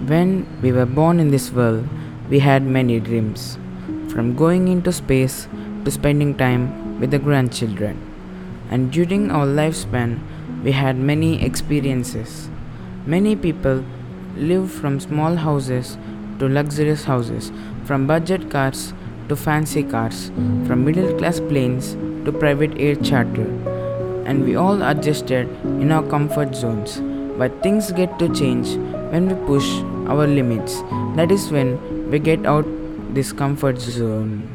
When we were born in this world, we had many dreams, from going into space to spending time with the grandchildren. And during our lifespan, we had many experiences. Many people live from small houses to luxurious houses, from budget cars to fancy cars, from middle class planes to private air charter. And we all adjusted in our comfort zones. But things get to change when we push our limits. That is when we get out this comfort zone.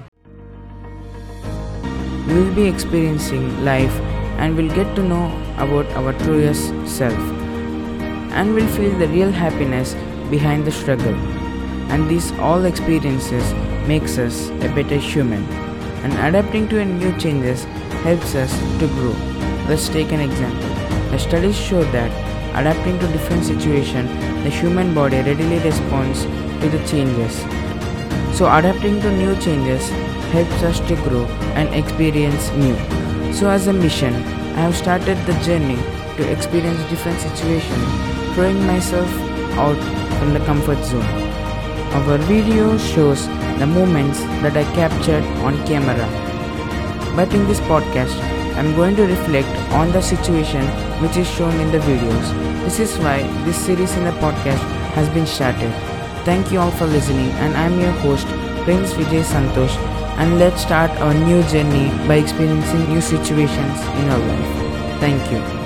We will be experiencing life and will get to know about our truest self and will feel the real happiness behind the struggle. And these all experiences makes us a better human. And adapting to a new changes helps us to grow. Let's take an example. The studies show that adapting to different situations, the human body readily responds to the changes. So adapting to new changes helps us to grow and experience new. So as a mission, I have started the journey to experience different situations, throwing myself out from the comfort zone. Our video shows the moments that I captured on camera. But in this podcast, I am going to reflect on the situation which is shown in the videos. This is why this series in the podcast has been started. Thank you all for listening, and I am your host Prince Vijay Santosh, and let's start our new journey by experiencing new situations in our life. Thank you.